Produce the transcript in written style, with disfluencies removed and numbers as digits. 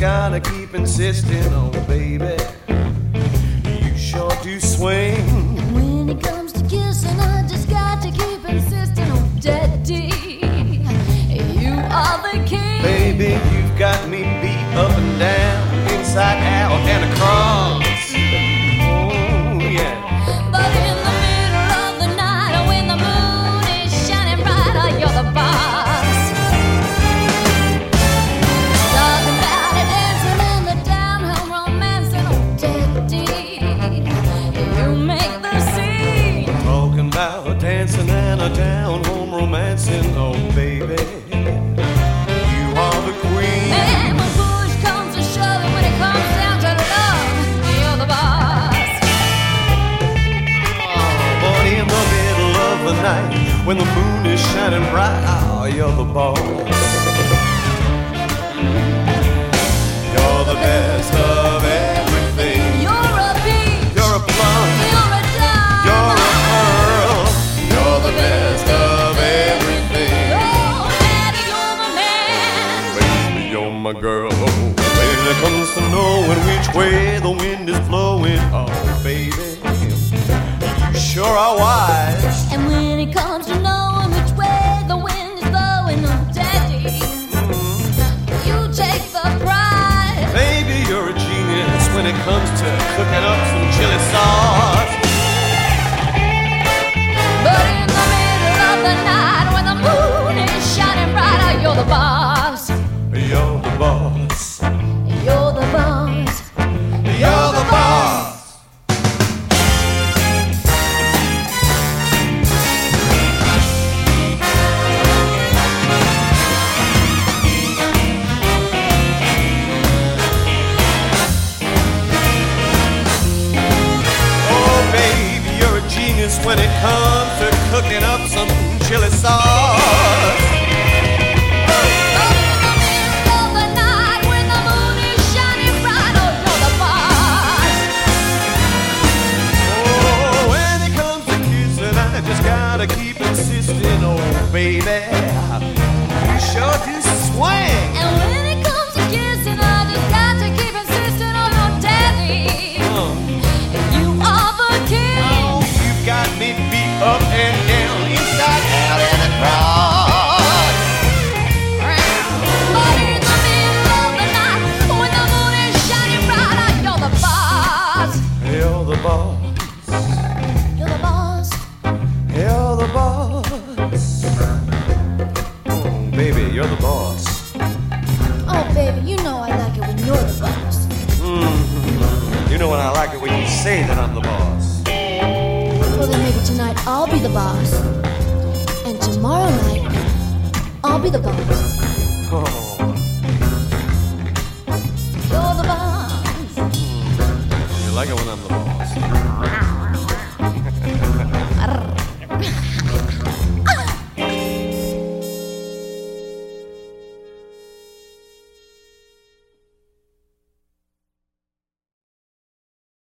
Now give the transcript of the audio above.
gotta keep insisting, oh baby, you sure do swing. When it comes to kissing, I just got to keep insisting, oh daddy, you are the king. Baby, you've got me beat up and down, inside out and across. Oh yeah. But in the middle of the night, when the moon is shining bright, you're the boss. Talking about it, dancing in the down-home romancing, oh daddy, you make the scene. Talking about dancing and a down-home romancing, oh baby, you are the queen. And when push comes to shove, when it comes down to love, you're the boss. But in the middle of the night, when the moon is shining bright, oh, you're the boss. You're the best of everything. You're a beach, You're a plum, you're a dime, you're a pearl. You're the best of everything. oh daddy, you're my man. Baby, you're my girl. When it comes to knowing which way the wind is blowing, oh baby, you sure are wise. And when it comes to knowing which way the wind is blowing, oh daddy, you take the prize. Baby, you're a genius when it comes to cooking up some chili sauce. But in the middle of the night, when the moon is shining bright, you're the boss. You're the boss. You're the boss. You're the boss. Oh, baby, you're a genius when it comes to cooking up some chili sauce. Oh, when it comes to kissing, I just gotta keep insisting, oh baby, you sure do swing. And when it comes to kissing, I just got to keep insisting on your daddy. You are the king. Oh, you've got me beat up and down, inside out and across. But in the middle of the night, when the moon is shining bright, you're the boss. You're the boss. You're the boss. You're the boss. Oh, baby, you're the boss. Oh, baby, you know I like it when you're the boss. You know when I like it when you say that I'm the boss. Well, then maybe tonight I'll be the boss. And tomorrow night, I'll be the boss. Oh, You're the boss. you like it when I'm the boss.